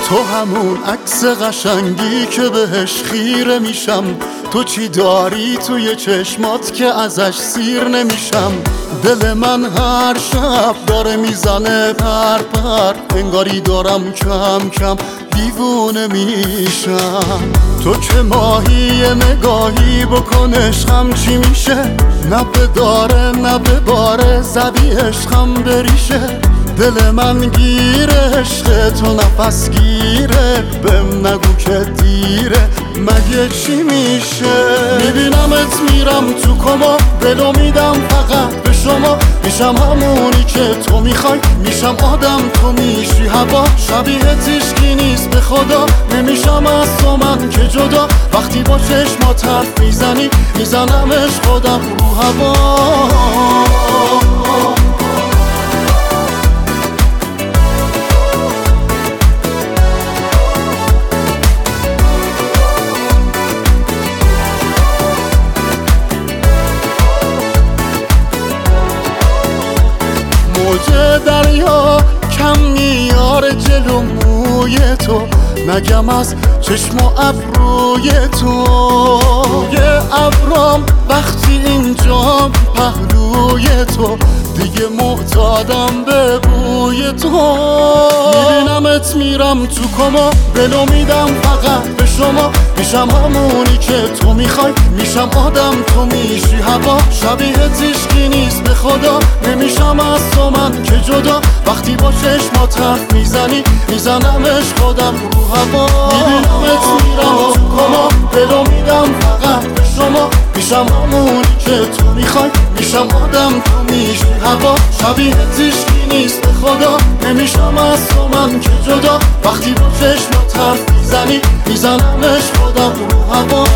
تو همون عکس قشنگی که بهش خیره میشم، تو چی داری توی چشمات که ازش سیر نمیشم. دل من هر شب داره میزنه پر پر، انگاری دارم کم کم دیوونه میشم. تو که ماهی نگاهی بکن عشقم چی میشه، نه به داره نه به باره زدی عشقم بریشه. دل من گیره عشق تو نفس گیره، بهم نگو که دیره مگه چی میشه. میبینمت میرم تو کما، دلو میدم فقط به شما. میشم همونی که تو میخوای، میشم آدم تو میشی هوا. شبیهت هیچکی نیست به خدا، نمیشم از تو من که جدا. وقتی با چشمات حرف میزنی میزنمش خودم رو هوا. موج دریا کم میاره جلو موی تو، نگم از چشم و ابروی تو. روی ابرام وقتی اینجا پهلوی تو، دیگه معتادم به بوی تو. میبینمت میرم تو کما، دلو میدم فقط به شما. میشم همونی که تو میخوای، میشم آدم تو میشی هوا. شبیهت هیچکی نیست به خدا، نمیشم از تو من که جدا. وقتی با چشمات حرف میزنی میزنمش خودم رو هوا. میبینمت میرم تو کما، دلو میدم فقط به شما. میشم همونی که تو میخوای، میشم آدم تو میشی هوا. شبیهت هیچکی نیست به خدا، نمیشم از تو من که جدا. وقتی با چشمات حرف میزنی میزنمش خودم رو هوا.